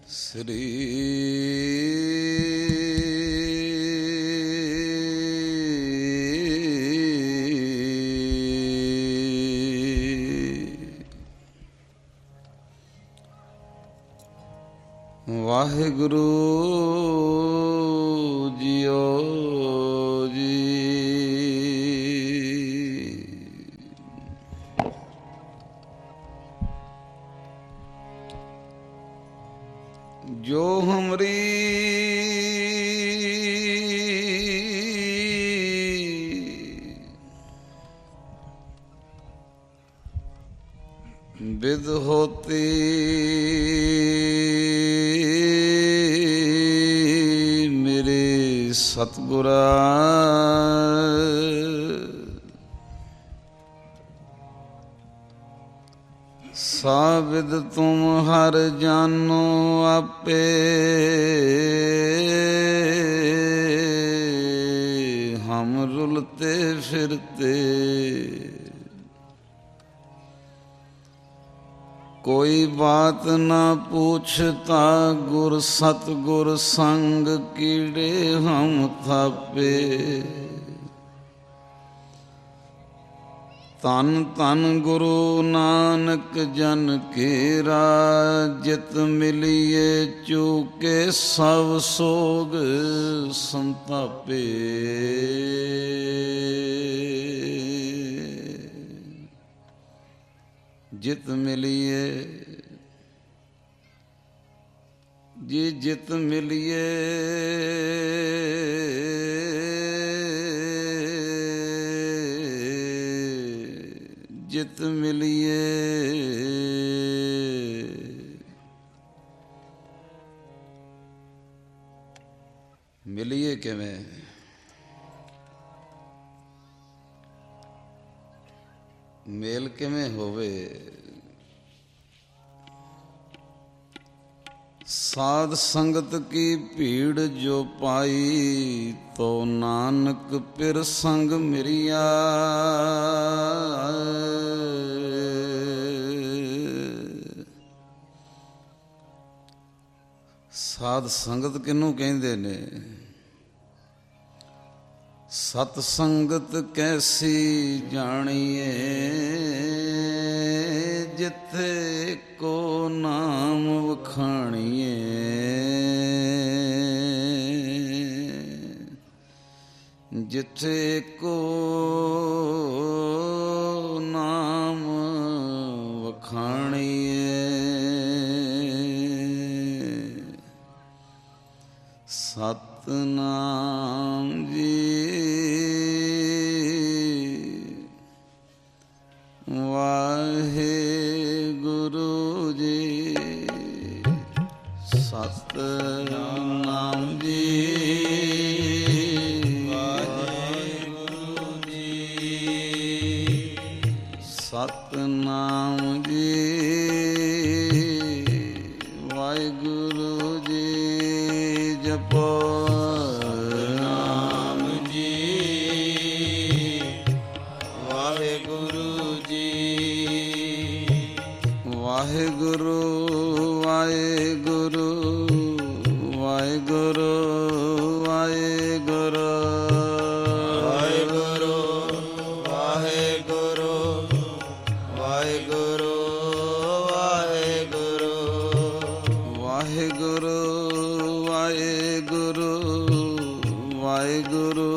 ਸ੍ਰੀ Waheguru JIO ਜੀ। ਜੋ ਹਮਰੀ ਬਿਦ ਹੋਤੀ ਮੇਰੇ ਸਤਿਗੁਰਾ ਸਾਬਿਦ ਤੁਮ ਹਰ ਜਾਨੋ ਆਪੇ ਹਮ ਰੁਲਤੇ ਫਿਰਤੇ ਕੋਈ ਬਾਤ ਨਾ ਪੂਛਤਾ ਗੁਰ ਸਤਿਗੁਰ ਸੰਗ ਕੀੜੇ ਹਮ ਥਾਪੇ। ਧੰਨ ਧੰਨ ਗੁਰੂ ਨਾਨਕ ਜਨ ਕੇਰਾ ਜਿਤ ਮਿਲੀਏ ਚੂਕੇ ਸਭ ਸੋਗ ਸੰਤਾਪੇ। ਜਿਤ ਮਿਲੀਏ ਜੀ ਜਿਤ ਮਿਲੀਏ ਜਿਤ ਮਿਲੀਏ ਮਿਲੀਏ ਕਿਵੇਂ? ਮੇਲ ਕਿਵੇਂ ਹੋਵੇ? ਸਾਧ ਸੰਗਤ ਕੀ ਭੀੜ ਜੋ ਪਾਈ ਤੋ ਨਾਨਕ ਪਿਰ ਸੰਗ ਮਿਰਿਆ। ਸਾਧ ਸੰਗਤ ਕਿਹਨੂੰ ਕਹਿੰਦੇ ਨੇ? ਸਤ ਸੰਗਤ ਕੈਸੀ ਜਾਣੀਏ ਜਿੱਥੇ ਕੋ ਨਾਮ ਵਖਾਣੀਏ। ਜਿੱਥੇ ਕੋ ਨਾਮ ਵਖਾਣੀਏ। ਸਤਿਨਾਮ ਜੀ ਵਾਹਿਗੁਰੂ ਜੀ। ਸਤਿਨਾਮ ਜੀ ਵਾਹਿਗੁਰੂ ਜੀ। ਸਤਿਨਾਮ ਜੀ ਵਾਹਿਗੁਰੂ ਜੀ। ਜਪੋ ਵਾਹਿਗੁਰੂ ਵਾਹਿਗੁਰੂ ਵਾਹਿਗੁਰੂ ਵਾਹਿਗੁਰੂ ਵਾਹਿਗੁਰੂ ਵਾਹਿਗੁਰੂ ਵਾਹਿਗੁਰੂ ਵਾਹਿਗੁਰੂ ਵਾਹਿਗੁਰੂ ਵਾਹਿਗੁਰੂ ਵਾਹਿਗੁਰੂ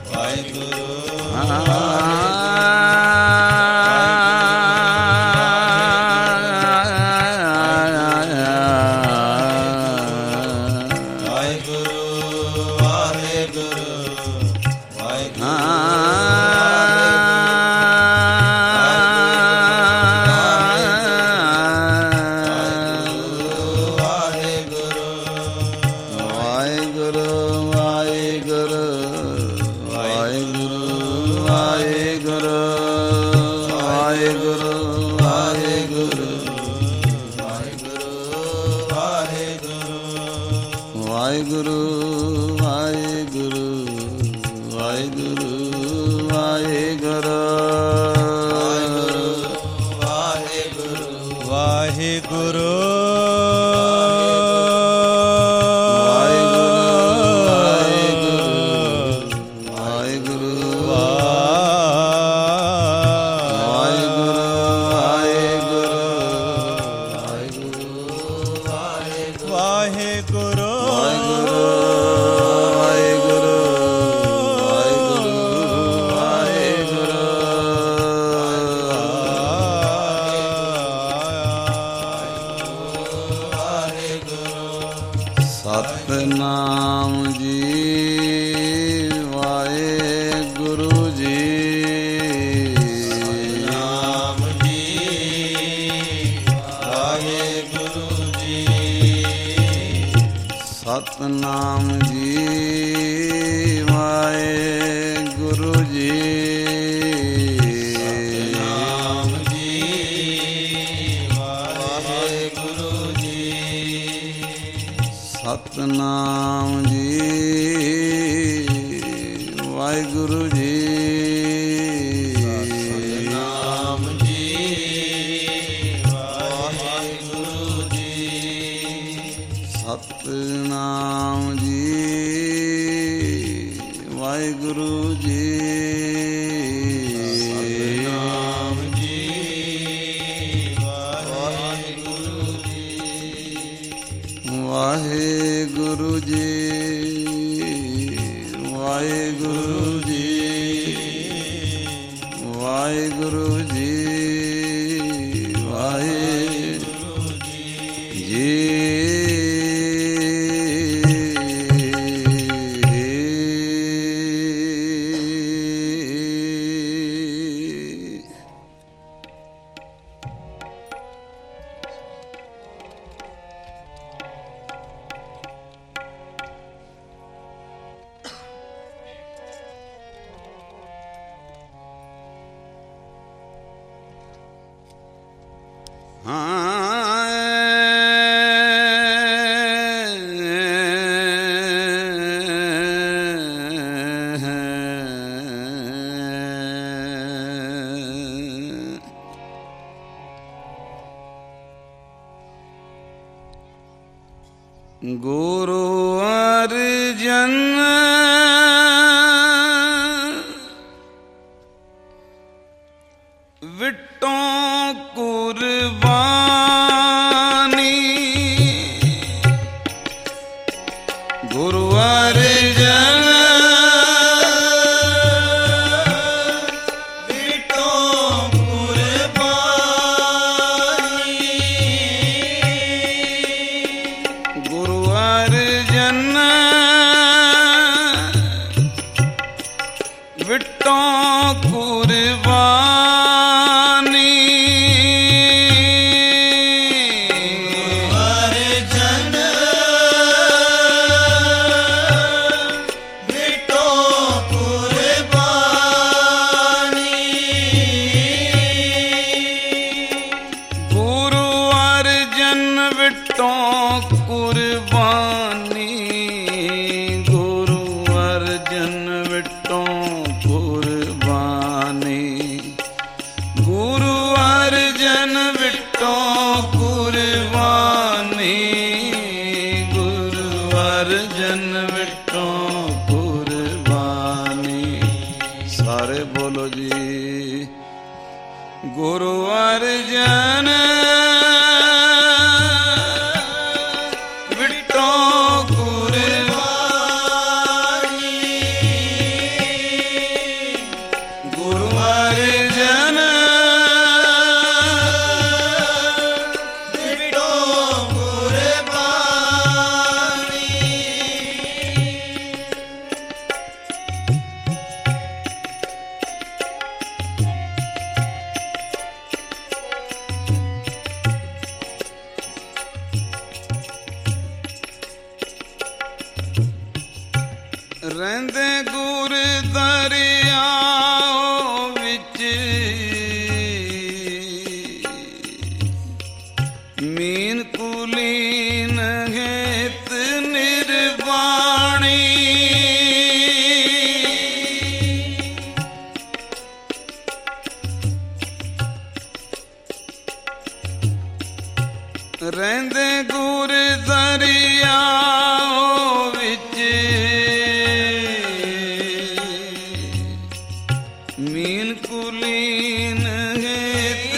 ਮੀਨ ਕੁਲੀਨ ਹੇਤ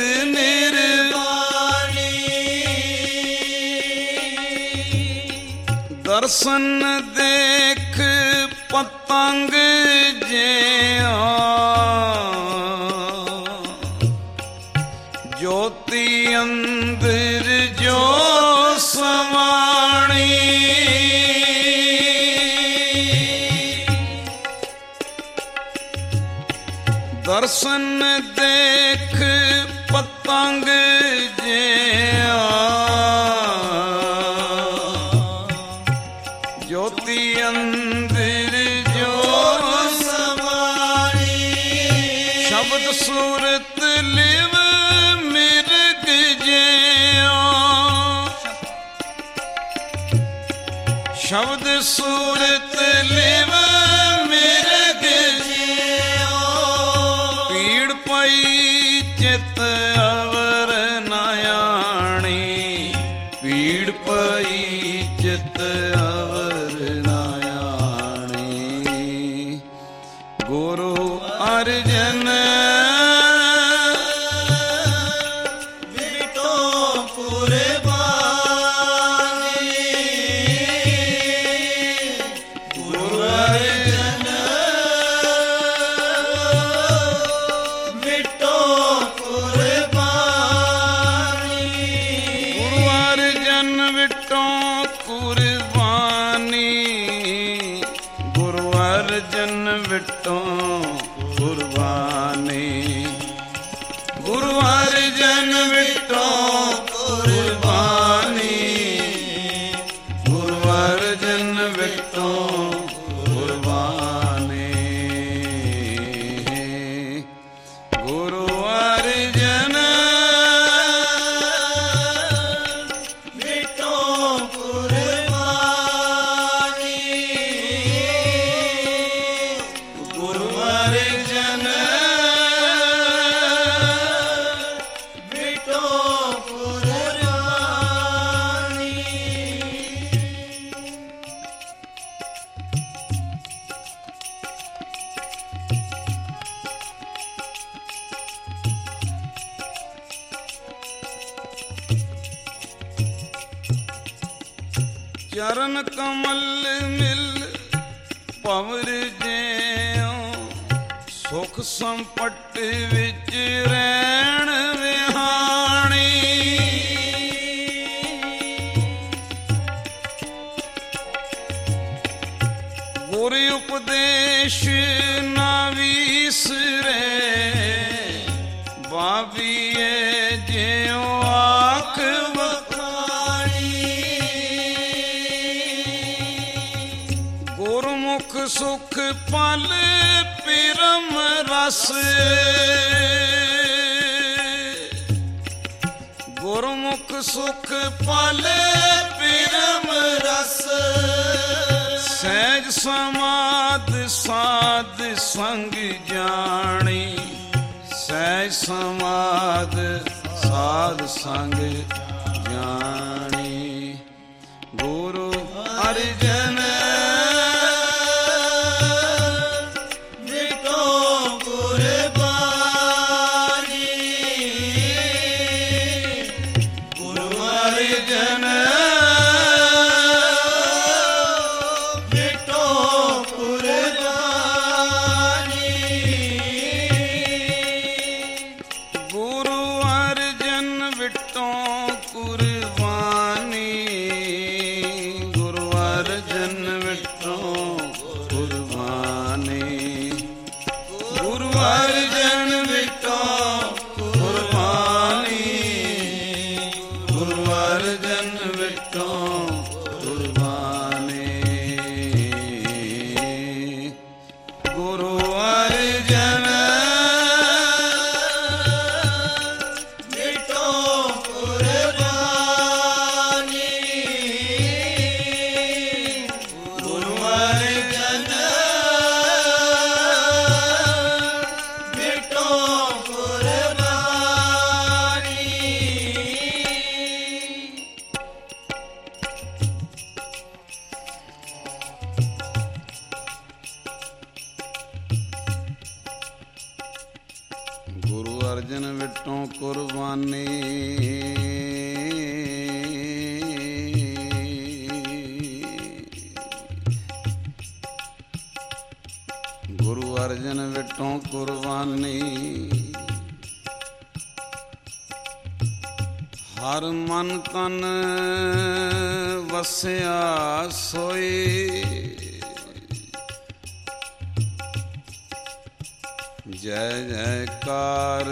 ਦਰਸ਼ਨ ਦੇਖ ਪਤੰਗ ਜਿਆ ਜੋਤੀ ਅੰਦਰ ਜੋ ਸਮਾਣੀ ਦਰਸ਼ਨ ਦੇਖ ਪਤੰਗ ਜਿਆ ਜੋਤੀ ਅੰਦਰ ਜੋ ਸਮਾਣੀ ਸ਼ਬਦ ਸੂਰਤ ਲਿਵ ਮਿਰਗ ਜਿਆ ਸ਼ਬਦ ਸੂਰਤ ਲਿਵ ਮਿਰਗ ਜਿਆ ਪੀੜ ਪਈ ਚਿਤ ਅਵਰ ਨਾਇਆਣੀ ਪੀੜ ਪਈ ਚਿਤ ਗੁਰੂ ਅਰਜਨ ਵਿਟੋ ਕੁਰਬਾਨੀ ਗੁਰੂ ਅਰਜਨ ਵਿਟੋ ਕੁਰਬਾਨੀ ਗੁਰੂ ਅਰਜਨ ਵਿਟੋ ਕੁਰਬਾਨੀ ਗੁਰੂ ਅਰਜਨ ਵਿਟੋ ਕੁਰਬਾਨੀ ਗੁਰੂ ਅਰਜਨ ਵਿਟੋ ਕੁਰਬਾਨੀ ਗੁਰੂ ਅਰਜਨ ਵਿਟੋ ਕੁਰਬਾਨੀ ਗੁਰੂ ਅਰਜਨ ਵਿਟੋ ਕੁਰਬਾਨੀ ਗੁਰੂ ਅਰਜਨ ਵਿਟੋ ਕੁਰਬਾਨੀ ਚਰਨ ਕਮਲ ਮਿਲ ਪਵਰ ਜਿਉ ਸੁਖ ਸੰਪਟ ਵਿੱਚ ਰਹਿਣ ਵਿਹਾਣੀ ਗੁਰ ਉਪਦੇਸ਼ ਨਾ ਵਿਸਰੇ ਬਾਬੀਏ ਜਿਉ ਆਖ ਗੁਰਮੁਖ ਸੁਖ ਪਲ ਪਿਰਮ ਰਸ ਗੁਰਮੁਖ ਸੁਖ ਪਲ ਪਿਰਮ ਰਸ ਸਹਿਜ ਸਮਾਦ ਸਾਧ ਸੰਗ ਜਾਣੀ ਸਹਿਜ ਸਮਾਦ ਸਾਧ ਸੰਗ ਜਾਣੀ ਗੁਰੂ ਅਰਜਨ अर्जन विटों कुर्बानी। गुरु अर्जन विटों कुर्बानी। हर मन तन वसिया सोई। जय जयकार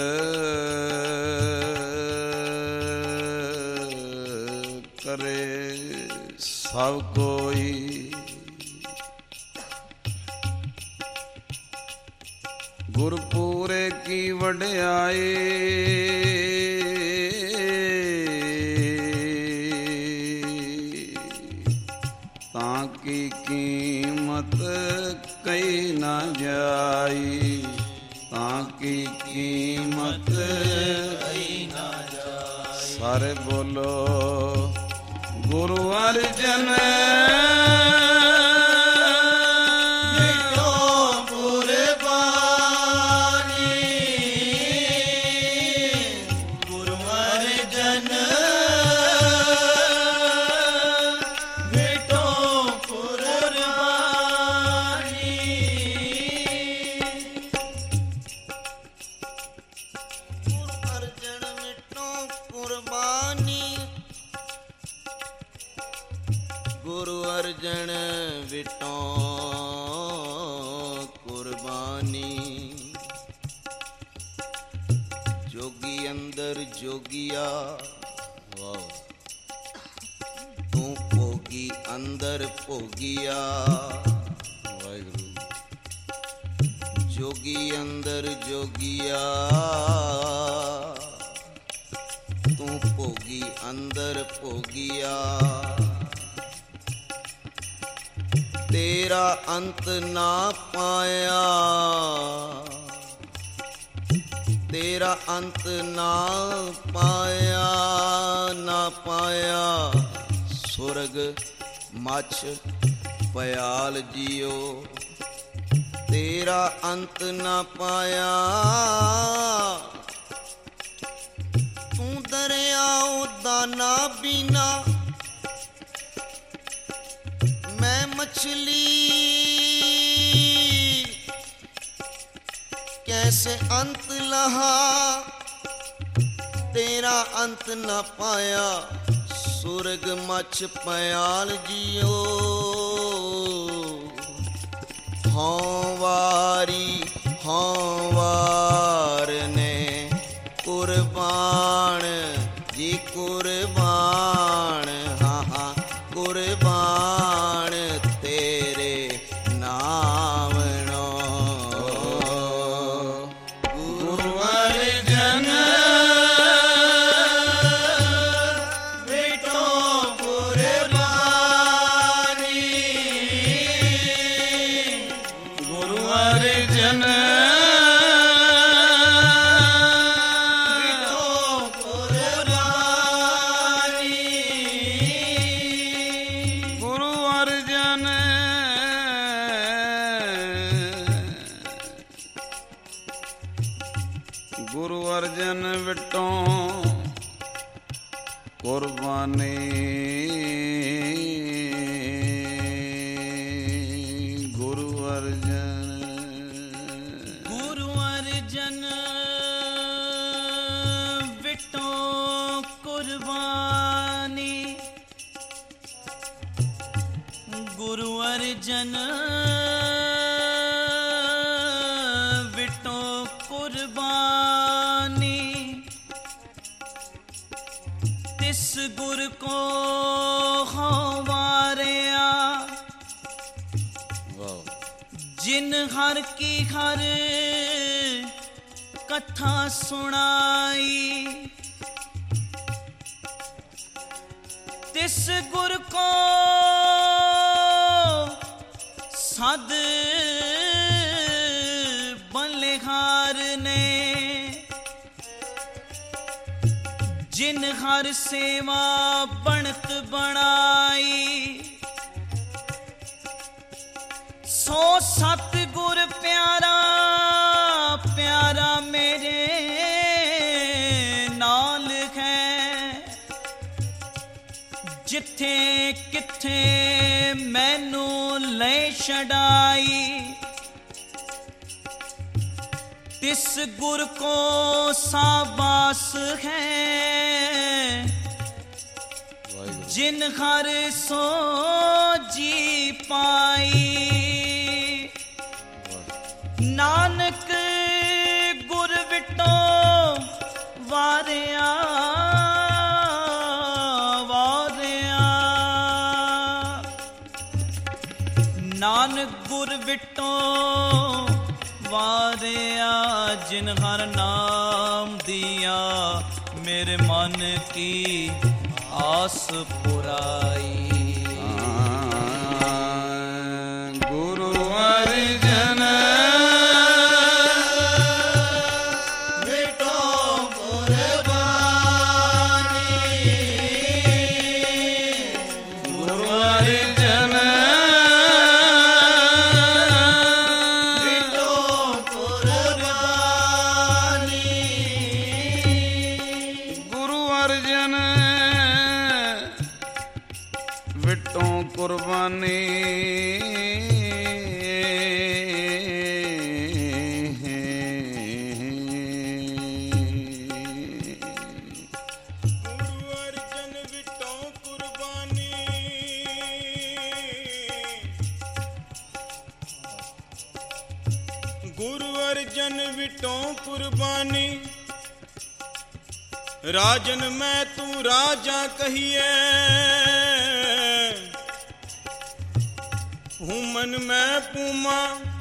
करे सब कोई। गुरपुरे की वड्याई ताकी कीमत कई ना जाई। ताकी कीमत कई ना जाई। सारे बोलो गुरु अर्जन गुरु अर्जन विटों कुर्बानी। जोगी अंदर जोगिया तू भोगी अंदर भोगिया। वाहिगुरु। जोगी अंदर जोगिया तू भोगी अंदर भोगिया। तेरा अंत ना पाया। तेरा अंत ना पाया ना पाया। सुरग मछ पयाल जियो। तेरा अंत ना पाया। तू दरियाओ दाना बीना। मैं मछली कैसे अंत लहा। तेरा अंत न पाया। सुरग मछ पयाल जियो। हाँ वार ने कुर्बान जी कुर्बान। हाँ हाँ कुर्बान तेरे नाम नो। गुरु अर्जन विटों कुर्बानी। गुरु अर्जन गुरु अर्जन विटों कुर्बानी। गुरु अर्जन विटों कुर्बानी। गुरु अर्जन विटों कुर्बानी। तिस गुर को हवारिया। जिन हर की हर कथा सुनाई। तिस गुर को सद बलिहार ने। जिन हर सेवा बनत बनाई। सो सतगुर प्यारा प्यारा मेरे ਜਿੱਥੇ ਕਿੱਥੇ ਮੈਨੂੰ ਲੈ ਛਡਾਈ, तिस गुर को साबास है, जिन हर सो जी पाई। नानक गुर विटो वारिया वारिया, नानक गुर विटो वारिया, जिन हर नाम दिया मेरे मन की आस पुराई। गुरु अर्जन विटो कुर्बानी, गुरु अर्जन कुर्बानी। गुरु अर्जन विटो कुर्बानी, गुरु अर्जन विटो कुर्बानी। राजन मैं तू राजा कहिए, भूमन मैं पूमा,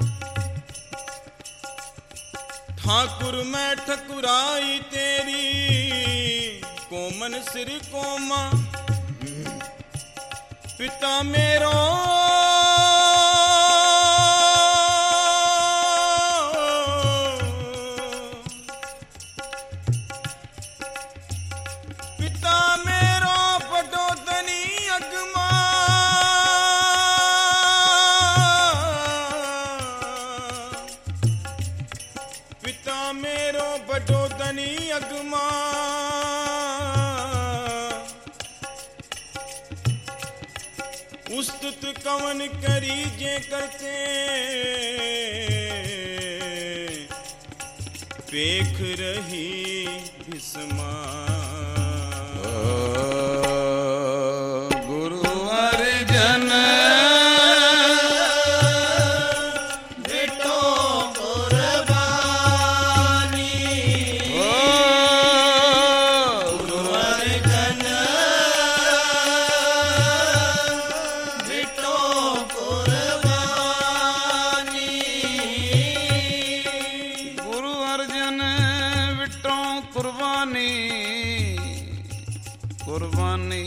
ठाकुर मैं ठकुराई तेरी, कोमन सिर कोमा। पिता मेरो अगमा, उस्तुत कवन करी जे करते, पेख रही विस्मा। गुरु अर्जन कुर्बानी।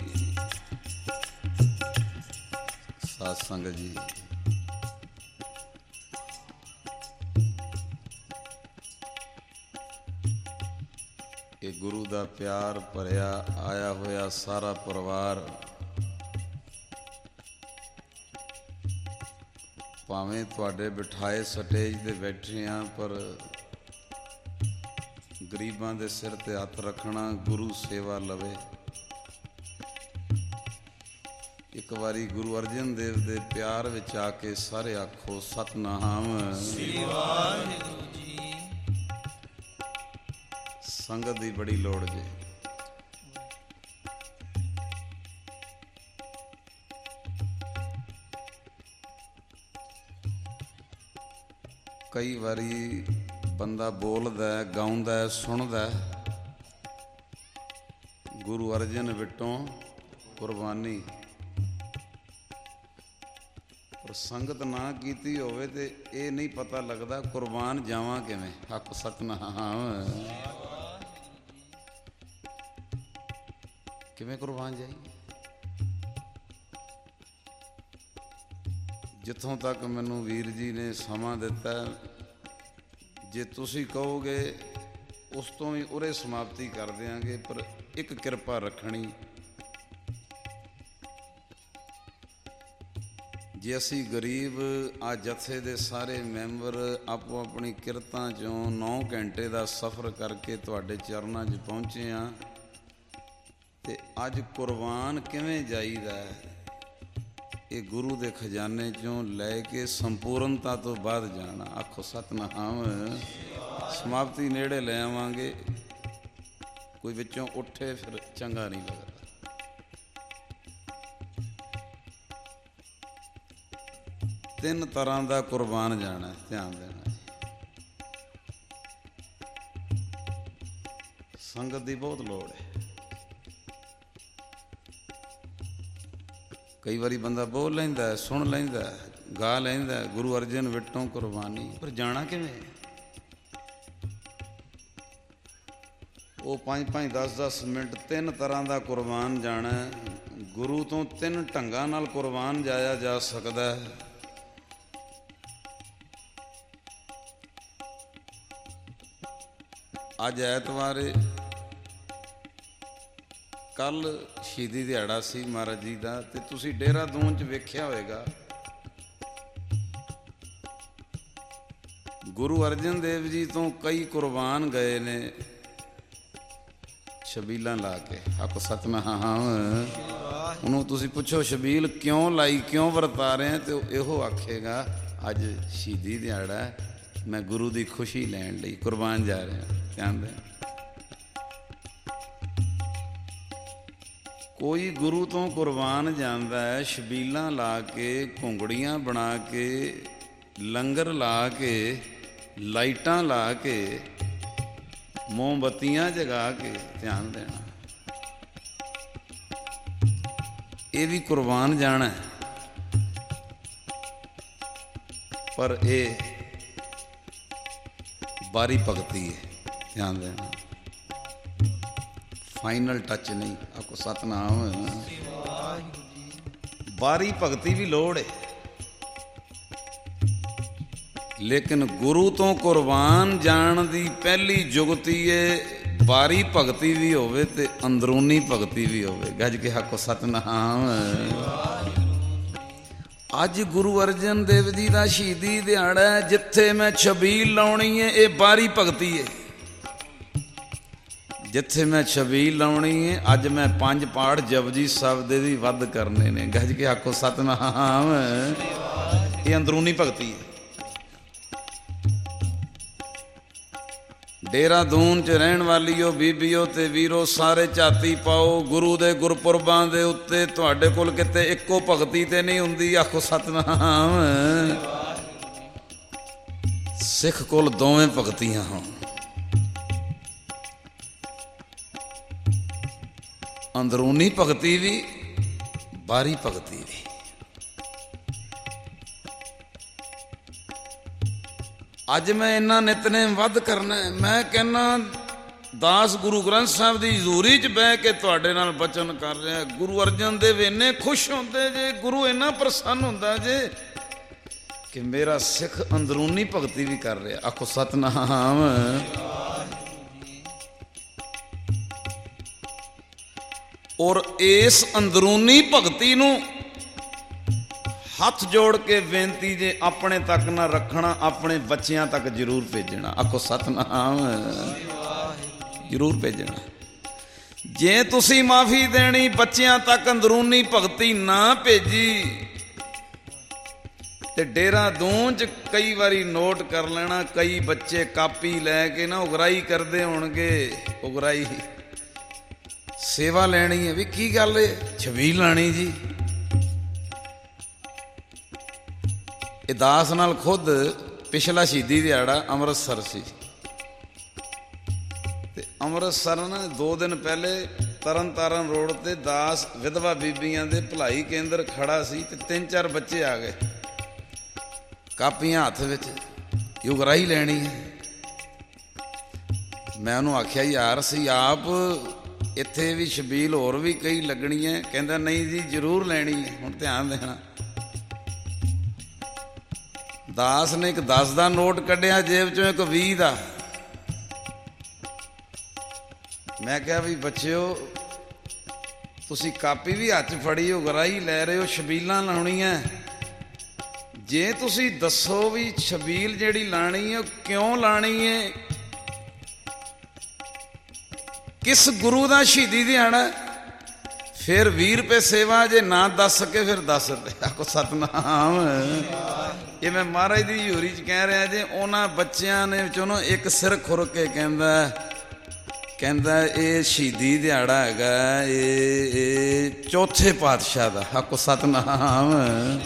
साध संगत जी, ਇਹ ਗੁਰੂ ਦਾ ਪਿਆਰ ਭਰਿਆ ਆਇਆ ਹੋਇਆ ਸਾਰਾ ਪਰਿਵਾਰ ਭਾਵੇਂ ਤੁਹਾਡੇ ਬਿਠਾਏ ਸਟੇਜ ਤੇ ਬੈਠੇ ਆ, ਪਰ ਗਰੀਬਾਂ ਦੇ ਸਿਰ ਤੇ ਹੱਥ ਰੱਖਣਾ, ਗੁਰੂ ਸੇਵਾ ਲਵੇ। ਇੱਕ ਵਾਰੀ ਗੁਰੂ ਅਰਜਨ ਦੇਵ ਦੇ ਪਿਆਰ ਵਿੱਚ ਆ ਕੇ ਸਾਰੇ ਆਖੋ ਸਤਨਾਮ ਸ੍ਰੀ ਵਾਹਿਗੁਰੂ ਜੀ। ਸੰਗਤ ਦੀ ਬੜੀ ਲੋੜ ਜੇ। ਕਈ ਵਾਰੀ ਬੰਦਾ ਬੋਲਦਾ, ਗਾਉਂਦਾ, ਸੁਣਦਾ, ਗੁਰੂ ਅਰਜਨ ਵਿਟੋਂ ਕੁਰਬਾਨੀ, ਪਰ ਸੰਗਤ ਨਾ ਕੀਤੀ ਹੋਵੇ ਤੇ ਇਹ ਨਹੀਂ ਪਤਾ ਲੱਗਦਾ ਕੁਰਬਾਨ ਜਾਵਾਂ ਕਿਵੇਂ। ਹੱਕ ਸਤਨਾਮ, ਕਿਵੇਂ ਕੁਰਬਾਨ ਜਾਈਏ। ਜਿੱਥੋਂ ਤੱਕ ਮੈਨੂੰ ਵੀਰ ਜੀ ਨੇ ਸਮਾਂ ਦਿੱਤਾ, ਜੇ ਤੁਸੀਂ ਕਹੋਗੇ ਉਸ ਤੋਂ ਵੀ ਉਰੇ ਸਮਾਪਤੀ ਕਰ ਦਿਆਂਗੇ, ਪਰ ਇੱਕ ਕਿਰਪਾ ਰੱਖਣੀ, ਜੇ ਅਸੀਂ ਗਰੀਬ ਆ ਜਥੇ ਦੇ ਸਾਰੇ ਮੈਂਬਰ ਆਪੋ ਆਪਣੀ ਕਿਰਤਾਂ 'ਚੋਂ 9 ਘੰਟੇ ਦਾ ਸਫ਼ਰ ਕਰਕੇ ਤੁਹਾਡੇ ਚਰਨਾਂ 'ਚ ਪਹੁੰਚੇ ਹਾਂ, ਤੇ ਅੱਜ ਕੁਰਬਾਨ ਕਿਵੇਂ ਜਾਈਦਾ ਇਹ ਗੁਰੂ ਦੇ ਖਜ਼ਾਨੇ ਚੋਂ ਲੈ ਕੇ ਸੰਪੂਰਨਤਾ ਤੋਂ ਬਾਅਦ ਜਾਣਾ। ਆਖੋ ਸਤਿਨਾਮ। ਸਮਾਪਤੀ ਨੇੜੇ ਲੈ ਆਵਾਂਗੇ, ਕੋਈ ਵਿੱਚੋਂ ਉੱਠੇ ਫਿਰ ਚੰਗਾ ਨਹੀਂ ਲੱਗਦਾ। ਤਿੰਨ ਤਰ੍ਹਾਂ ਦਾ ਕੁਰਬਾਨ ਜਾਣਾ, ਧਿਆਨ ਦੇਣਾ। ਸੰਗਤ ਦੀ ਬਹੁਤ ਲੋੜ ਹੈ। ਕਈ ਵਾਰੀ ਬੰਦਾ ਬੋਲ ਲੈਂਦਾ, ਸੁਣ ਲੈਂਦਾ, ਗਾ ਲੈਂਦਾ, ਗੁਰੂ ਅਰਜਨ ਵਿਟੋਂ ਕੁਰਬਾਨੀ, ਪਰ ਜਾਣਾ ਕਿਵੇਂ? ਉਹ 5-5, 10-10 ਮਿੰਟ ਤਿੰਨ ਤਰ੍ਹਾਂ ਦਾ ਕੁਰਬਾਨ ਜਾਣਾ। ਗੁਰੂ ਤੋਂ ਤਿੰਨ ਢੰਗਾਂ ਨਾਲ ਕੁਰਬਾਨ ਜਾਇਆ ਜਾ ਸਕਦਾ ਹੈ। ਅੱਜ ਐਤਵਾਰ, ਕੱਲ ਸ਼ਹੀਦੀ ਦਿਹਾੜਾ ਸੀ ਮਹਾਰਾਜ ਜੀ ਦਾ, ਤੇ ਤੁਸੀਂ ਦੇਹਰਾਦੂਨ 'ਚ ਵੇਖਿਆ ਹੋਵੇਗਾ ਗੁਰੂ ਅਰਜਨ ਦੇਵ ਜੀ ਤੋਂ ਕਈ ਕੁਰਬਾਨ ਗਏ ਨੇ ਛਬੀਲਾਂ ਲਾ ਕੇ। ਆਖੋ ਸਤਿਨਾਮ। ਉਹਨੂੰ ਤੁਸੀਂ ਪੁੱਛੋ ਛਬੀਲ ਕਿਉਂ ਲਾਈ, ਕਿਉਂ ਵਰਤਾ ਰਹੇ, ਤੇ ਉਹ ਇਹੋ ਆਖੇਗਾ ਅੱਜ ਸ਼ਹੀਦੀ ਦਿਹਾੜਾ, ਮੈਂ ਗੁਰੂ ਦੀ ਖੁਸ਼ੀ ਲੈਣ ਲਈ ਕੁਰਬਾਨ ਜਾ ਰਿਹਾ। ਧਿਆਨ ਦੇ। ਕੋਈ ਗੁਰੂ ਤੋਂ ਕੁਰਬਾਨ ਜਾਂਦਾ ਹੈ ਛਬੀਲਾਂ ਲਾ ਕੇ, ਘੁੰਗੜੀਆਂ ਬਣਾ ਕੇ, ਲੰਗਰ ਲਾ ਕੇ, ਲਾਈਟਾਂ ਲਾ ਕੇ, ਮੋਮਬੱਤੀਆਂ ਜਗਾ ਕੇ। ਧਿਆਨ ਦੇਣਾ, ਇਹ ਵੀ ਕੁਰਬਾਨ ਜਾਣਾ, ਪਰ ਇਹ ਬਾਰੀ ਭਗਤੀ ਹੈ। ਧਿਆਨ ਦੇਣਾ, ਫਾਈਨਲ ਟੱਚ ਨਹੀਂ। ਆਖੋ ਸਤਿਨਾਮ। ਬਾਰੀ ਭਗਤੀ ਵੀ ਲੋੜ ਹੈ, ਲੇਕਿਨ ਗੁਰੂ ਤੋਂ ਕੁਰਬਾਨ ਜਾਣ ਦੀ ਪਹਿਲੀ ਜੁਗਤੀ ਏ ਬਾਰੀ ਭਗਤੀ ਵੀ ਹੋਵੇ ਤੇ ਅੰਦਰੂਨੀ ਭਗਤੀ ਵੀ ਹੋਵੇ। ਗੱਜ ਕੇ ਆਖੋ ਸਤਿਨਾਮ। ਅੱਜ ਗੁਰੂ ਅਰਜਨ ਦੇਵ ਜੀ ਦਾ ਸ਼ਹੀਦੀ ਦਿਹਾੜਾ ਹੈ, ਜਿੱਥੇ ਮੈਂ ਛਬੀਲ ਲਾਉਣੀ ਏ ਇਹ ਬਾਰੀ ਭਗਤੀ ਏ। ਜਿੱਥੇ ਮੈਂ ਛਬੀਲ ਲਾਉਣੀ ਏ, ਅੱਜ ਮੈਂ 5 ਪਾਠ ਜਪਜੀ ਸਾਹਿਬ ਦੇ ਵੀ ਵੱਧ ਕਰਨੇ ਨੇ। ਗੱਜ ਕੇ ਆਖੋ ਸਤਿਨਾਮ। ਇਹ ਅੰਦਰੂਨੀ ਭਗਤੀ ਹੈ। ਦੇਹਰਾਦੂਨ 'ਚ ਰਹਿਣ ਵਾਲੀਓ ਬੀਬੀਓ ਤੇ ਵੀਰੋ, ਸਾਰੇ ਝਾਤੀ ਪਾਓ ਗੁਰੂ ਦੇ ਗੁਰਪੁਰਬਾਂ ਦੇ ਉੱਤੇ। ਤੁਹਾਡੇ ਕੋਲ ਕਿਤੇ ਇੱਕੋ ਭਗਤੀ ਤੇ ਨਹੀਂ ਹੁੰਦੀ। ਆਖੋ ਸਤਿਨਾਮ। ਸਿੱਖ ਕੋਲ ਦੋਵੇਂ ਭਗਤੀਆਂ ਹੋਣ, ਅੰਦਰੂਨੀ ਭਗਤੀ ਵੀ, ਬਾਹਰੀ ਭਗਤੀ ਵੀ। ਅੱਜ ਮੈਂ ਇੰਨਾ ਨਿਤਨੇਮ ਵੱਧ ਕਰਨਾ। ਮੈਂ ਕਹਿੰਦਾ ਦਾਸ ਗੁਰੂ ਗ੍ਰੰਥ ਸਾਹਿਬ ਦੀ ਹਜ਼ੂਰੀ 'ਚ ਬਹਿ ਕੇ ਤੁਹਾਡੇ ਨਾਲ ਬਚਨ ਕਰ ਰਿਹਾ। ਗੁਰੂ ਅਰਜਨ ਦੇਵ ਇੰਨੇ ਖੁਸ਼ ਹੁੰਦੇ ਜੇ, ਗੁਰੂ ਇੰਨਾ ਪ੍ਰਸੰਨ ਹੁੰਦਾ ਜੇ ਕਿ ਮੇਰਾ ਸਿੱਖ ਅੰਦਰੂਨੀ ਭਗਤੀ ਵੀ ਕਰ ਰਿਹਾ। ਆਖੋ ਸਤਿਨਾਮ। ਔਰ ਇਸ ਅੰਦਰੂਨੀ ਭਗਤੀ ਨੂੰ ਹੱਥ ਜੋੜ ਕੇ ਬੇਨਤੀ ਜੇ ਆਪਣੇ ਤੱਕ ਨਾ ਰੱਖਣਾ, ਆਪਣੇ ਬੱਚਿਆਂ ਤੱਕ ਜ਼ਰੂਰ ਭੇਜਣਾ। ਆਖੋ ਸਤਿਨਾਮ। ਜ਼ਰੂਰ ਭੇਜਣਾ। ਜੇ ਤੁਸੀਂ ਮਾਫੀ ਦੇਣੀ, ਬੱਚਿਆਂ ਤੱਕ ਅੰਦਰੂਨੀ ਭਗਤੀ ਨਾ ਭੇਜੀ, ਤੇ ਦੇਹਰਾਦੂਨ 'ਚ ਕਈ ਵਾਰੀ ਨੋਟ ਕਰ ਲੈਣਾ, ਕਈ ਬੱਚੇ ਕਾਪੀ ਲੈ ਕੇ ਨਾ ਉਗਰਾਈ ਕਰਦੇ ਹੋਣਗੇ। ਉਗਰਾਈ ਸੇਵਾ ਲੈਣੀ ਹੈ ਵੀ ਕੀ ਗੱਲ ਏ, ਛਬੀਲ ਲਾਣੀ ਜੀ। ਇਹ ਦਾਸ ਨਾਲ ਖੁਦ ਪਿਛਲਾ ਸ਼ਹੀਦੀ ਦਿਹਾੜਾ ਅੰਮ੍ਰਿਤਸਰ ਸੀ, ਤੇ ਅੰਮ੍ਰਿਤਸਰ ਨਾ 2 ਦਿਨ ਪਹਿਲੇ ਤਰਨਤਾਰਨ ਰੋਡ ਤੇ ਦਾਸ ਵਿਧਵਾ ਬੀਬੀਆਂ ਦੇ ਭਲਾਈ ਕੇਂਦਰ ਖੜਾ ਸੀ, ਤੇ 3-4 ਬੱਚੇ ਆ ਗਏ ਕਾਪੀਆਂ ਹੱਥ ਵਿੱਚ, ਉਗਰਾਹੀ ਲੈਣੀ ਹੈ। ਮੈਂ ਉਹਨੂੰ ਆਖਿਆ ਯਾਰ ਸੀ ਆਪ ਇੱਥੇ ਵੀ ਛਬੀਲ ਹੋਰ ਵੀ ਕਈ ਲੱਗਣੀ ਹੈ। ਕਹਿੰਦਾ ਨਹੀਂ ਜੀ ਜ਼ਰੂਰ ਲੈਣੀ ਹੈ। ਹੁਣ ਧਿਆਨ ਦੇਣਾ, ਦਾਸ ਨੇ ਇੱਕ 10 ਦਾ ਨੋਟ ਕੱਢਿਆ ਜੇਬ ਚੋਂ, ਇੱਕ 20 ਦਾ। ਮੈਂ ਕਿਹਾ ਵੀ ਬੱਚਿਓ, ਤੁਸੀਂ ਕਾਪੀ ਵੀ ਹੱਥ ਫੜੀ, ਉਗਰਾਹੀ ਲੈ ਰਹੇ ਹੋ, ਛਬੀਲਾਂ ਲਾਉਣੀਆਂ। ਜੇ ਤੁਸੀਂ ਦੱਸੋ ਵੀ ਛਬੀਲ ਜਿਹੜੀ ਲਾਣੀ ਹੈ ਕਿਉਂ ਲਾਣੀ ਹੈ, ਕਿਸ ਗੁਰੂ ਦਾ ਸ਼ਹੀਦੀ ਦਿਹਾੜਾ, ਫਿਰ 20 ਰੁਪਏ ਸੇਵਾ, ਜੇ ਨਾ ਦੱਸ ਸਕੇ ਫਿਰ 10 ਰੁਪਏ। ਆਖੋ ਸਤਨਾਮ। ਇਹ ਮੈਂ ਮਹਾਰਾਜ ਦੀ ਹਜ਼ੂਰੀ 'ਚ ਕਹਿ ਰਿਹਾ ਜੇ। ਉਹਨਾਂ ਬੱਚਿਆਂ ਨੇ ਵਿੱਚੋਂ ਨਾ ਇੱਕ ਸਿਰ ਖੁਰ ਕੇ ਕਹਿੰਦਾ ਇਹ ਸ਼ਹੀਦੀ ਦਿਹਾੜਾ ਹੈਗਾ, ਇਹ ਚੌਥੇ ਪਾਤਸ਼ਾਹ ਦਾ। ਆਖੋ ਸਤਨਾਮ।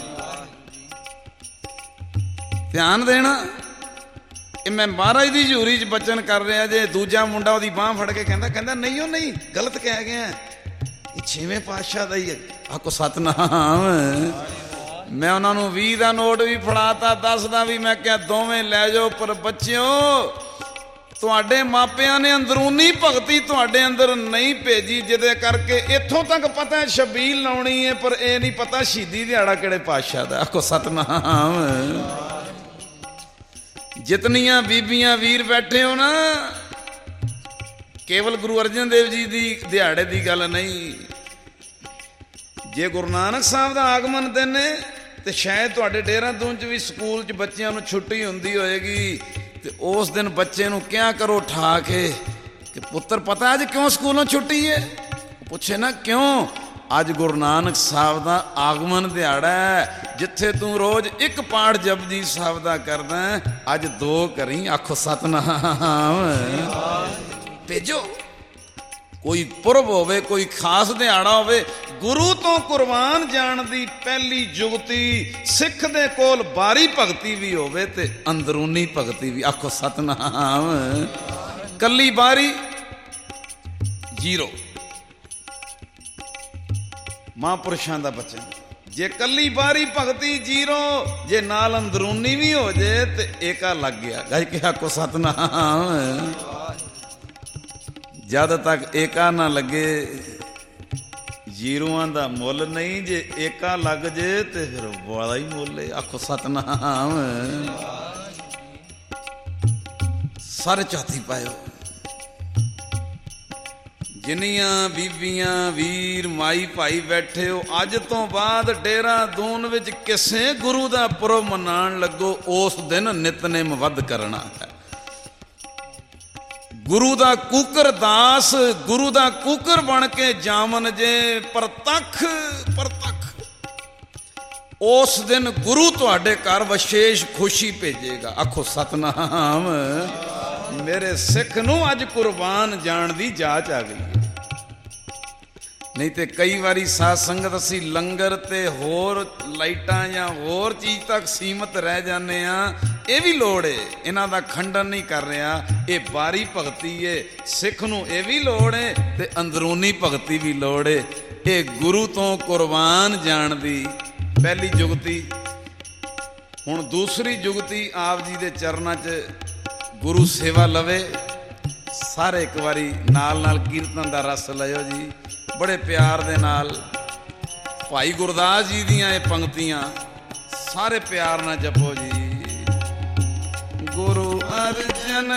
ਧਿਆਨ ਦੇਣਾ, ਇਹ ਮੈਂ ਮਹਾਰਾਜ ਦੀ ਹਜ਼ੂਰੀ 'ਚ ਬਚਨ ਕਰ ਰਿਹਾ ਜੇ। ਦੂਜਾ ਮੁੰਡਾ ਉਹਦੀ ਬਾਂਹ ਫੜ ਕੇ ਕਹਿੰਦਾ ਨਹੀਂ ਉਹ ਨਹੀਂ, ਗਲਤ ਕਹਿ ਗਿਆ, ਇਹ 6ਵੇਂ ਪਾਤਸ਼ਾਹ ਦਾ ਹੀ ਹੈ। ਆਖੋ ਸਤਨਾਮ। ਮੈਂ ਉਹਨਾਂ ਨੂੰ 20 ਦਾ ਨੋਟ ਵੀ ਫੜਾਤਾ, 10 ਦਾ ਵੀ। ਮੈਂ ਕਿਹਾ ਦੋਵੇਂ ਲੈ ਜਾਓ, ਪਰ ਬੱਚਿਓ ਤੁਹਾਡੇ ਮਾਪਿਆਂ ਨੇ ਅੰਦਰੂਨੀ ਭਗਤੀ ਤੁਹਾਡੇ ਅੰਦਰ ਨਹੀਂ ਭੇਜੀ, ਜਿਹਦੇ ਕਰਕੇ ਇੱਥੋਂ ਤੱਕ ਪਤਾ ਛਬੀਲ ਲਾਉਣੀ ਹੈ, ਪਰ ਇਹ ਨਹੀਂ ਪਤਾ ਸ਼ਹੀਦੀ ਦਿਹਾੜਾ ਕਿਹੜੇ ਪਾਤਸ਼ਾਹ ਦਾ। ਆਖੋ ਸਤਨਾਮ। ਜਿਤਨੀਆਂ ਬੀਬੀਆਂ ਵੀਰ ਬੈਠੇ ਹੋ ਨਾ, ਕੇਵਲ ਗੁਰੂ ਅਰਜਨ ਦੇਵ ਜੀ ਦੀ ਦਿਹਾੜੇ ਦੀ ਗੱਲ ਨਹੀਂ। ਜੇ ਗੁਰੂ ਨਾਨਕ ਸਾਹਿਬ ਦਾ ਆਗਮਨ ਦਿਨ ਹੈ ਤੇ ਸ਼ਾਇਦ ਤੁਹਾਡੇ ਦੇਹਰਾਦੂਨ 'ਚ ਵੀ ਸਕੂਲ 'ਚ ਬੱਚਿਆਂ ਨੂੰ ਛੁੱਟੀ ਹੁੰਦੀ ਹੋਏਗੀ, ਤੇ ਉਸ ਦਿਨ ਬੱਚੇ ਨੂੰ ਕਿਹਾ ਕਰੋ ਠਾ ਕੇ ਕਿ ਪੁੱਤਰ ਪਤਾ ਅੱਜ ਕਿਉਂ ਸਕੂਲੋਂ ਛੁੱਟੀ ਹੈ? ਪੁੱਛੇ ਨਾ ਕਿਉਂ? ਅੱਜ ਗੁਰੂ ਨਾਨਕ ਸਾਹਿਬ ਦਾ ਆਗਮਨ ਦਿਹਾੜਾ ਹੈ। ਜਿੱਥੇ ਤੂੰ ਰੋਜ਼ ਇੱਕ ਪਾਠ ਜਪਜੀ ਸਾਹਿਬ ਦਾ ਕਰਦਾ, ਅੱਜ 2 ਕਰੀ। ਆਖੋ ਸਤਨਾਮ। ਭੇਜੋ। ਕੋਈ ਪੁਰਬ ਹੋਵੇ, ਕੋਈ ਖਾਸ ਦਿਹਾੜਾ ਹੋਵੇ, ਗੁਰੂ ਤੋਂ ਕੁਰਬਾਨ ਜਾਣ ਦੀ ਪਹਿਲੀ ਜੁਗਤੀ ਸਿੱਖ ਦੇ ਕੋਲ ਬਾਰੀ ਭਗਤੀ ਵੀ ਹੋਵੇ ਤੇ ਅੰਦਰੂਨੀ ਭਗਤੀ ਵੀ। ਆਖੋ ਸਤਨਾਮ। ਕੱਲੀ ਬਾਰੀ 0। ਮਹਾਂਪੁਰਸ਼ਾਂ ਦਾ ਬਚਨ। ਜੇ ਕੱਲੀ ਬਾਰੀ ਭਗਤੀ 0, ਜੇ ਨਾਲ ਅੰਦਰੂਨੀ ਵੀ ਹੋ ਜੇ ਤੇ ਏਕਾ ਲੱਗ ਗਿਆ। ਗੱਜ ਕੇ ਆਖੋ ਸਤਨਾਮ। ਜਦ ਤੱਕ ਏਕਾ ਨਾ ਲੱਗੇ, 0 ਦਾ ਮੁੱਲ ਨਹੀਂ। ਜੇ ਏਕਾ ਲੱਗ ਜੇ ਤੇ ਫਿਰ ਬੜਾ ਹੀ ਮੁੱਲ ਹੈ। ਆਖੋ ਸਤਨਾਮ। ਸਾਰੇ ਝਾਤੀ ਪਾਇਓ। ਜਿੰਨੀਆਂ ਬੀਬੀਆਂ ਵੀਰ ਮਾਈ ਭਾਈ ਬੈਠੇ ਹੋ, ਅੱਜ ਤੋਂ ਬਾਅਦ ਦੇਹਰਾਦੂਨ ਵਿੱਚ ਕਿਸੇ ਗੁਰੂ ਦਾ ਪੁਰਬ ਮਨਾਉਣ ਲੱਗੋ, ਉਸ ਦਿਨ ਨਿਤਨੇਮ ਵੱਧ ਕਰਨਾ ਹੈ। ਗੁਰੂ ਦਾ ਕੂਕਰ ਦਾਸ, ਗੁਰੂ ਦਾ ਕੂਕਰ ਬਣ ਕੇ ਜਾਵਨ ਜੇ ਪ੍ਰਤੱਖ ਉਸ ਦਿਨ ਗੁਰੂ ਤੁਹਾਡੇ ਘਰ ਵਿਸ਼ੇਸ਼ ਖੁਸ਼ੀ ਭੇਜੇਗਾ। ਆਖੋ ਸਤਨਾਮ। ਮੇਰੇ ਸਿੱਖ ਨੂੰ ਅੱਜ ਕੁਰਬਾਨ ਜਾਣ ਦੀ ਜਾਚ ਆ ਗਈ। ਨਹੀਂ ਤੇ ਕਈ ਵਾਰੀ ਸਾਧ ਸੰਗਤ ਅਸੀਂ ਲੰਗਰ ਤੇ ਹੋਰ ਲਾਈਟਾਂ ਜਾਂ ਹੋਰ ਚੀਜ਼ ਤੱਕ ਸੀਮਤ ਰਹਿ ਜਾਂਦੇ ਆ। ਇਹ ਵੀ ਲੋੜ ਏ, ਇਹਨਾਂ ਦਾ ਖੰਡਨ ਨਹੀਂ ਕਰ ਰਿਹਾ। ਇਹ ਬਾਰੀ ਭਗਤੀ ਏ, ਸਿੱਖ ਨੂੰ ਇਹ ਵੀ ਲੋੜ ਏ ਤੇ ਅੰਦਰੂਨੀ ਭਗਤੀ ਵੀ ਲੋੜ ਏ। ਇਹ ਗੁਰੂ ਤੋਂ ਕੁਰਬਾਨ ਜਾਣ ਦੀ ਪਹਿਲੀ ਜੁਗਤੀ। ਹੁਣ ਦੂਸਰੀ ਜੁਗਤੀ ਆਪ ਜੀ ਦੇ ਚਰਨਾਂ 'ਚ ਗੁਰੂ ਸੇਵਾ ਲਵੇ। ਸਾਰੇ ਇੱਕ ਵਾਰੀ ਨਾਲ ਕੀਰਤਨ ਦਾ ਰਸ ਲਿਓ ਜੀ, ਬੜੇ ਪਿਆਰ ਦੇ ਨਾਲ। ਭਾਈ ਗੁਰਦਾਸ ਜੀ ਦੀਆਂ ਇਹ ਪੰਕਤੀਆਂ ਸਾਰੇ ਪਿਆਰ ਨਾਲ ਜਪੋ ਜੀ। ਗੁਰੂ ਅਰਜਨ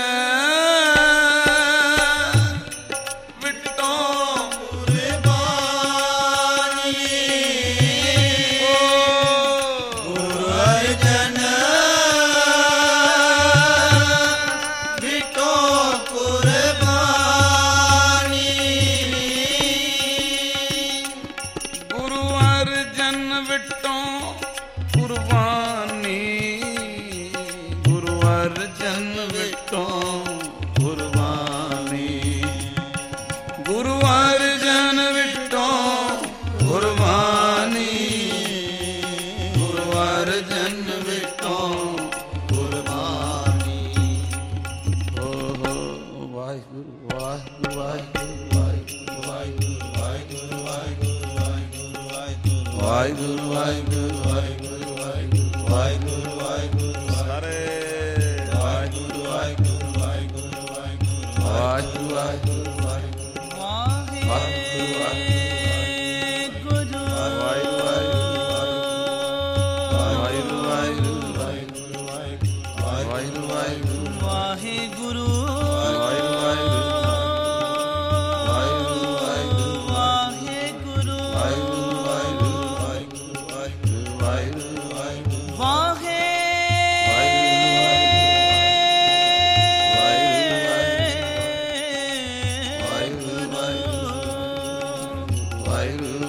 ਵਾਹਿਗੁਰੂ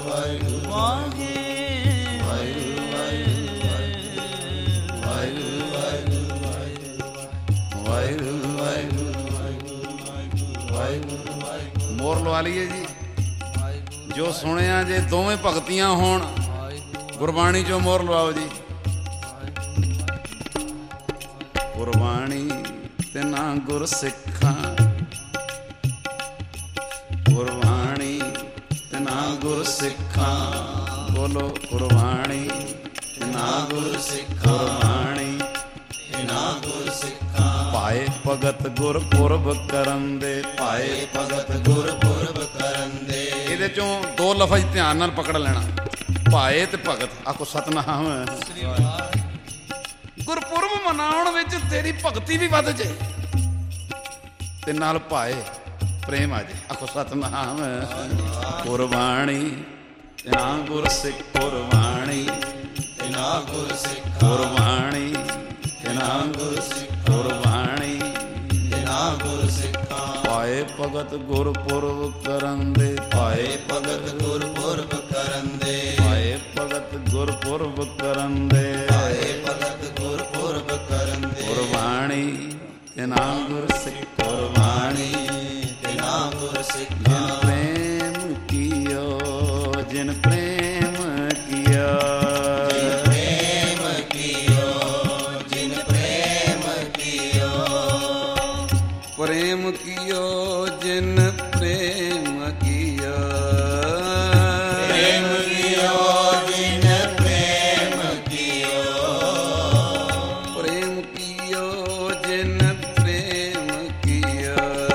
ਮੋਹਰ ਲਵਾ ਲਈਏ ਜੀ। ਜੋ ਸੁਣਿਆ ਜੇ ਦੋਵੇਂ ਭਗਤੀਆਂ ਹੋਣ, ਗੁਰਬਾਣੀ ਚੋਂ ਮੋਹਰ ਲਵਾਓ ਜੀ। ਗੁਰਬਾਣੀ ਤੇ ਨਾ ਗੁਰ ਸਿੱਖਾਂ, ਗੁਰਬਾਣੀ ਤੇ ਨਾ ਗੁਰ ਸਿੱਖਾਂ, ਬੋਲੋ ਗੁਰਬਾਣੀ ਤੇ ਨਾ ਗੁਰ ਸਿੱਖਾਂ, ਗੁਰਬਾਣੀ ਤੇ ਨਾ ਗੁਰ ਸਿੱਖਾਂ। ਭਾਏ ਭਗਤ ਗੁਰਪੁਰਬ ਕਰਨ ਦੇ, ਭਾਏ ਭਗਤ ਗੁਰਪੁਰਬ ਕਰਨ ਦੇ। ਇਹਦੇ ਚੋਂ ਦੋ ਲਫ਼ਜ਼ ਧਿਆਨ ਨਾਲ ਪਕੜ ਲੈਣਾ, ਭਾਏ ਤੇ ਭਗਤ। ਆਖੋ ਸਤਨਾਮ। ਗੁਰਪੁਰਬ ਮਨਾਉਣ ਵਿੱਚ ਤੇਰੀ ਭਗਤੀ ਵੀ ਵੱਧ ਜੇ ਤੇ ਨਾਲ ਭਾਏ ਪ੍ਰੇਮ ਆ ਜੇ। ਆਖੋ ਸਤਨਾਮ। ਗੁਰਬਾਣੀ ਤੇ ਨਾ ਗੁਰ ਸਿੱਖ, ਗੁਰਬਾਣੀ ਤੇ ਨਾ ਗੁਰ ਸਿੱਖ, ਗੁਰਬਾਣੀ ਤੇ ਨਾ ਗੁਰ ਸਿੱਖ, ਗੁਰਬਾਣੀ ਤੇ ਨਾ ਗੁਰ ਸਿੱਖਾਂ। ਭਾਏ ਭਗਤ ਗੁਰਪੁਰਬ ਕਰਨ ਦੇ, ਭਾਏ ਭਗਤ ਗੁਰਪੁਰਬ ਕਰਨ ਦੇ, ਭਾਏ ਭਗਤ ਗੁਰਪੁਰਬ ਕਰਨ ਦੇ, ਭਾਏ ਭਗਤ ਗੁਰਪੁਰਬ ਕਰਨ ਦੇ। ਗੁਰਬਾਣੀ ਤੇ ਨਾ ਗੁਰ ਸਿੱਖ, ਗੁਰਬਾਣੀ ਤੇ ਨਾ ਗੁਰ ਸਿੱਖਾਂ। ਜਿਨ ਪ੍ਰੇਮ ਕੀਓ, ਜਿਨ ਪ੍ਰੇਮ ਕੀਓ, ਜਿਨ ਪ੍ਰੇਮ ਕੀਓ, ਜਿਨ ਪ੍ਰੇਮ ਕੀਓ, ਪ੍ਰੇਮ ਕੀਓ, ਜਿਨ ਪ੍ਰੇਮ ਕੀਓ, ਪ੍ਰੇਮ ਕੀਓ, ਜਿਨ ਪ੍ਰੇਮ ਕੀਓ, ਪ੍ਰੇਮ ਕੀਓ, ਜਿਨ ਪ੍ਰੇਮ ਕੀਓ,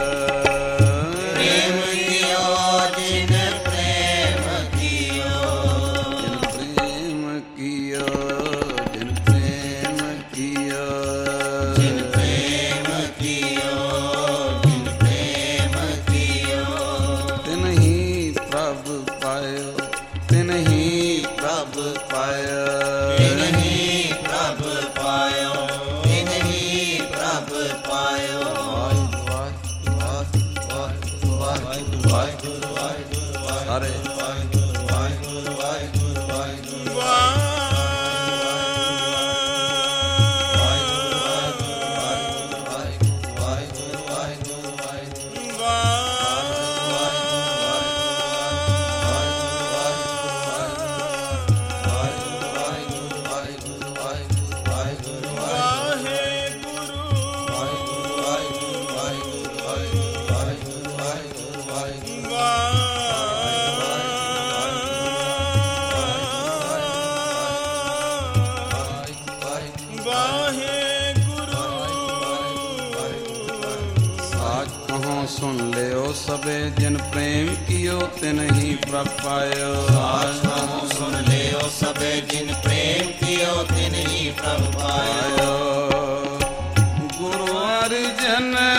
ਪ੍ਰੇਮ ਕੀਓ, ਜਿਨ ਪ੍ਰੇਮ ਕੀਓ, ਜਿਨ ਪ੍ਰੇਮ ਕੀਓ, ਜਿਨ ਪ੍ਰੇਮ ਕੀਓ, ਜਿਨ ਪ੍ਰੇਮ ਕੀਓ, ਜਿਨ ਪ੍ਰੇਮ ਕੀਓ। ਤਿਨ ਹੀ ਪ੍ਰਭ ਪਾਇਓ, ਤਿਨ ਹੀ ਪ੍ਰਭ ਪਾਇਓ, ਤਿਨ ਹੀ ਪ੍ਰਭ ਪਾਇਓ, ਤਿਨ ਹੀ ਪ੍ਰਭ ਪਾਇਓ। ਸਾਰੇ ਸੁਣ ਲਿਓ ਸਭੇ, ਜਿਨ ਪ੍ਰੇਮ ਕੀਓ ਤਿਨ ਹੀ ਪ੍ਰਭ ਪਾਇਓ। ਸਾਚ ਸੁਣ ਲਿਓ ਸਭੇ, ਜਿਨ ਪ੍ਰੇਮ ਕੀਓ ਤਿਨ ਹੀ ਪ੍ਰਭ ਪਾਇਓ। ਗੁਰੂ ਅਰਜਨ